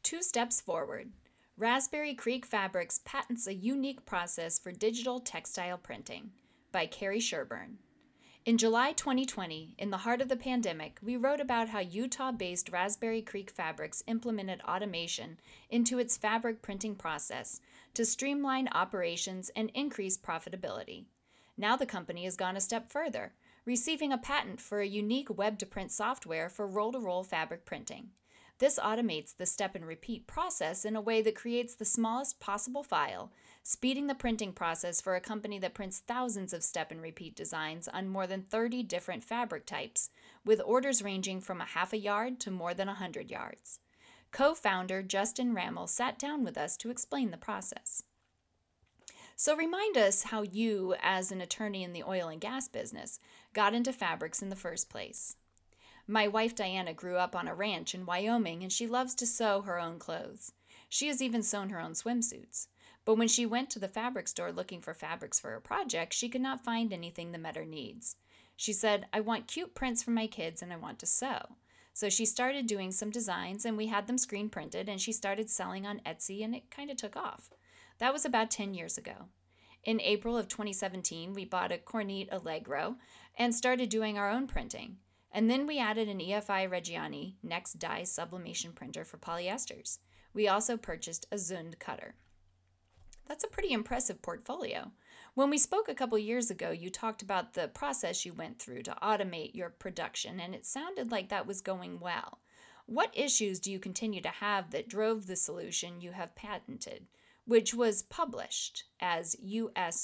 Two steps forward. Raspberry Creek Fabrics patents a unique process for digital textile printing by Carrie Sherburne. In July 2020, in the heart of the pandemic, we wrote about how Utah-based Raspberry Creek Fabrics implemented automation into its fabric printing process to streamline operations and increase profitability. Now the company has gone a step further, receiving a patent for a unique web-to-print software for roll-to-roll fabric printing. This automates the step and repeat process in a way that creates the smallest possible file, speeding the printing process for a company that prints thousands of step and repeat designs on more than 30 different fabric types, with orders ranging from a half a yard to more than 100 yards. Co-founder Justin Rammel sat down with us to explain the process. So remind us how you, as an attorney in the oil and gas business, got into fabrics in the first place. My wife Diana grew up on a ranch in Wyoming, and she loves to sew her own clothes. She has even sewn her own swimsuits. But when she went to the fabric store looking for fabrics for her project, she could not find anything that met her needs. She said, "I want cute prints for my kids and I want to sew." So she started doing some designs, and we had them screen printed, and she started selling on Etsy, and it kind of took off. That was about 10 years ago. In April of 2017, we bought a Kornit Allegro and started doing our own printing. And then we added an EFI Reggiani Next Dye sublimation printer for polyesters. We also purchased a Zund cutter. That's a pretty impressive portfolio. When we spoke a couple years ago, you talked about the process you went through to automate your production, and it sounded like that was going well. What issues do you continue to have that drove the solution you have patented, which was published as US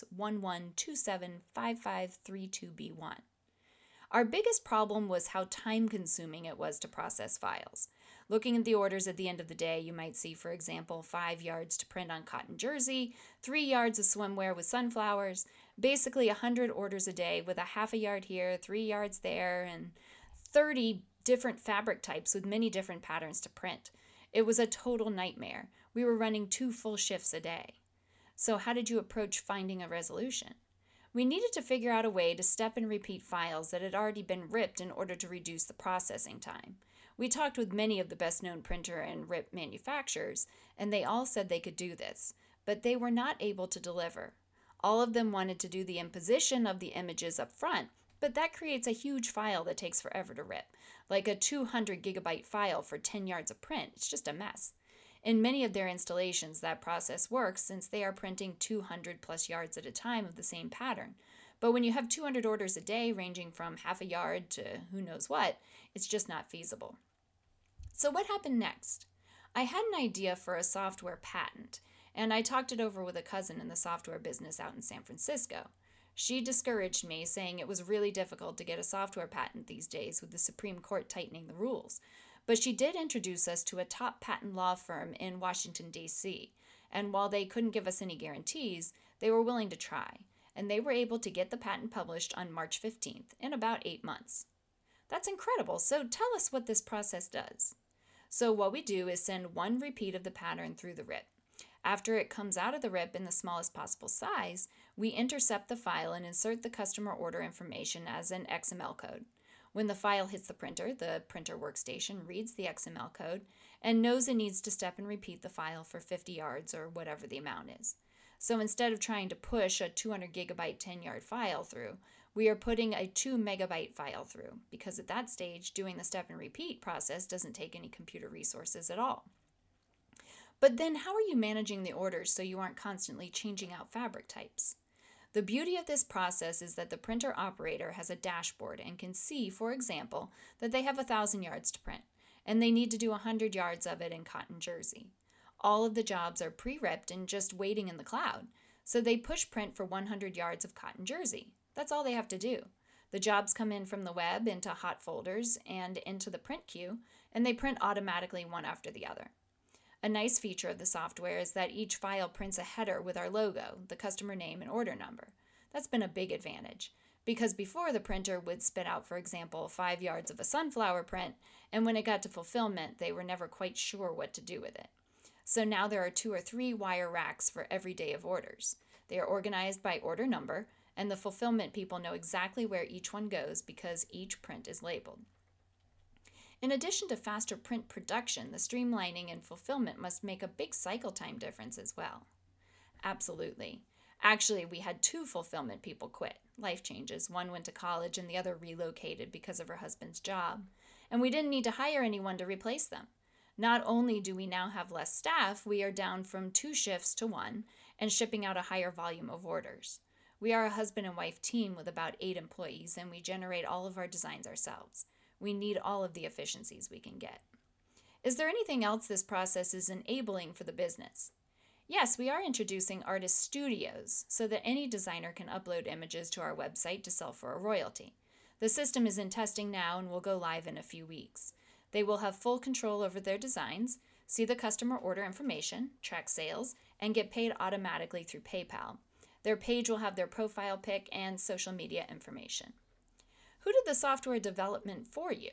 11275532B1? Our biggest problem was how time-consuming it was to process files. Looking at the orders at the end of the day, you might see, for example, 5 yards to print on cotton jersey, 3 yards of swimwear with sunflowers, basically 100 orders a day with a half a yard here, 3 yards there, and 30 different fabric types with many different patterns to print. It was a total nightmare. We were running 2 full shifts a day. So how did you approach finding a resolution? We needed to figure out a way to step and repeat files that had already been ripped in order to reduce the processing time. We talked with many of the best-known printer and rip manufacturers, and they all said they could do this, but they were not able to deliver. All of them wanted to do the imposition of the images up front, but that creates a huge file that takes forever to rip, like a 200 gigabyte file for 10 yards of print. It's just a mess. In many of their installations, that process works since they are printing 200 plus yards at a time of the same pattern. But when you have 200 orders a day ranging from half a yard to who knows what, it's just not feasible. So what happened next? I had an idea for a software patent, and I talked it over with a cousin in the software business out in San Francisco. She discouraged me, saying it was really difficult to get a software patent these days with the Supreme Court tightening the rules. But she did introduce us to a top patent law firm in Washington, D.C., and while they couldn't give us any guarantees, they were willing to try, and they were able to get the patent published on March 15th, in about 8 months. That's incredible, so tell us what this process does. So what we do is send 1 repeat of the pattern through the rip. After it comes out of the rip in the smallest possible size, we intercept the file and insert the customer order information as an XML code. When the file hits the printer workstation reads the XML code and knows it needs to step and repeat the file for 50 yards or whatever the amount is. So instead of trying to push a 200 gigabyte 10-yard file through, we are putting a 2 megabyte file through, because at that stage, doing the step and repeat process doesn't take any computer resources at all. But then how are you managing the orders so you aren't constantly changing out fabric types? The beauty of this process is that the printer operator has a dashboard and can see, for example, that they have 1,000 yards to print, and they need to do 100 yards of it in cotton jersey. All of the jobs are pre-ripped and just waiting in the cloud, so they push print for 100 yards of cotton jersey. That's all they have to do. The jobs come in from the web into hot folders and into the print queue, and they print automatically one after the other. A nice feature of the software is that each file prints a header with our logo, the customer name, and order number. That's been a big advantage, because before the printer would spit out, for example, 5 yards of a sunflower print, and when it got to fulfillment, they were never quite sure what to do with it. So now there are 2 or 3 wire racks for every day of orders. They are organized by order number, and the fulfillment people know exactly where each one goes because each print is labeled. In addition to faster print production, the streamlining and fulfillment must make a big cycle time difference as well. Absolutely. Actually, we had 2 fulfillment people quit. Life changes. One went to college and the other relocated because of her husband's job. And we didn't need to hire anyone to replace them. Not only do we now have less staff, we are down from 2 shifts to 1 and shipping out a higher volume of orders. We are a husband and wife team with about 8 employees, and we generate all of our designs ourselves. We need all of the efficiencies we can get. Is there anything else this process is enabling for the business? Yes, we are introducing artist studios so that any designer can upload images to our website to sell for a royalty. The system is in testing now and will go live in a few weeks. They will have full control over their designs, see the customer order information, track sales, and get paid automatically through PayPal. Their page will have their profile pic and social media information. Who did the software development for you?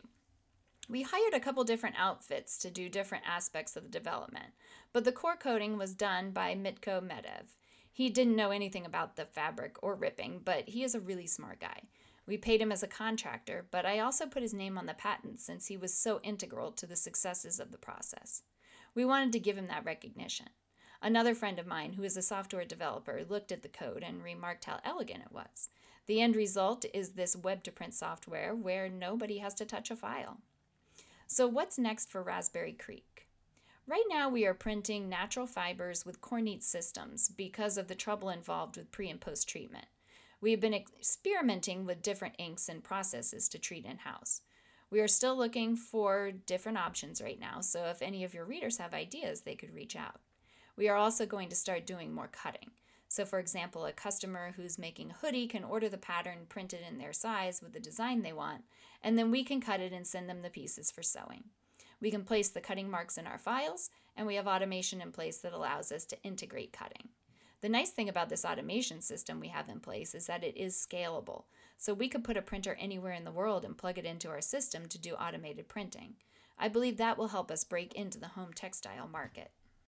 We hired a couple different outfits to do different aspects of the development, but the core coding was done by Mitko Medev. He didn't know anything about the fabric or ripping, but he is a really smart guy. We paid him as a contractor, but I also put his name on the patent since he was so integral to the successes of the process. We wanted to give him that recognition. Another friend of mine, who is a software developer, looked at the code and remarked how elegant it was. The end result is this web-to-print software where nobody has to touch a file. So what's next for Raspberry Creek? Right now we are printing natural fibers with Kornit systems because of the trouble involved with pre- and post-treatment. We have been experimenting with different inks and processes to treat in-house. We are still looking for different options right now, so if any of your readers have ideas, they could reach out. We are also going to start doing more cutting. So for example, a customer who's making a hoodie can order the pattern printed in their size with the design they want, and then we can cut it and send them the pieces for sewing. We can place the cutting marks in our files, and we have automation in place that allows us to integrate cutting. The nice thing about this automation system we have in place is that it is scalable. So we could put a printer anywhere in the world and plug it into our system to do automated printing. I believe that will help us break into the home textile market.